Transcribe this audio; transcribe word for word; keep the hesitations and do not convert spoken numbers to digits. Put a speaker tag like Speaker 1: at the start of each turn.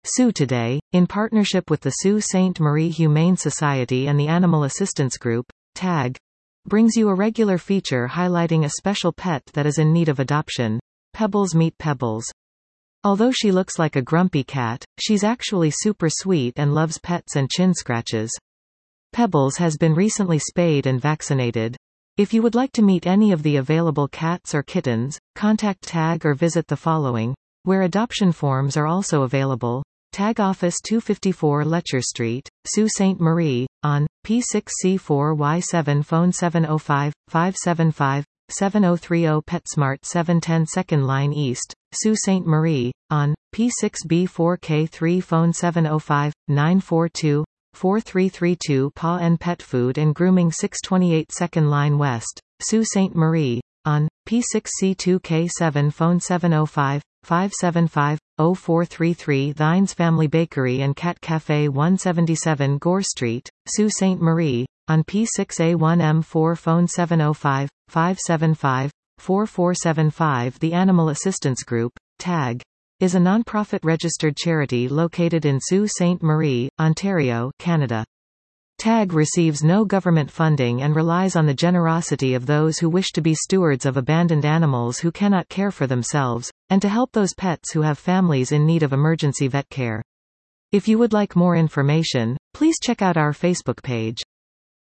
Speaker 1: Sue Today, in partnership with the Sault Ste. Marie Humane Society and the Animal Assistance Group, TAG, brings you a regular feature highlighting a special pet that is in need of adoption. Pebbles meet Pebbles. Although she looks like a grumpy cat, she's actually super sweet and loves pets and chin scratches. Pebbles has been recently spayed and vaccinated. If you would like to meet any of the available cats or kittens, contact TAG or visit the following, where adoption forms are also available. TAG Office two fifty-four Letcher Street, Sault Ste. Marie, on P six C four Y seven, phone seven oh five, five seven five, seven oh three oh. PetSmart seven ten Second Line East, Sault Ste. Marie, on P six B four K three, phone seven oh five, nine four two, four three three two. Paw and Pet Food and Grooming six twenty-eight Second Line West, Sault Ste. Marie, on P six C two K seven, phone seven oh five, five seven five, oh four three three. Thines Family Bakery and Cat Cafe one seventy-seven Gore Street, Sault Ste. Marie, on P six A one M four, phone seven oh five, five seven five, four four seven five. The Animal Assistance Group, TAG, is a non-profit registered charity located in Sault Ste. Marie, Ontario, Canada. TAG receives no government funding and relies on the generosity of those who wish to be stewards of abandoned animals who cannot care for themselves, and to help those pets who have families in need of emergency vet care. If you would like more information, please check out our Facebook page.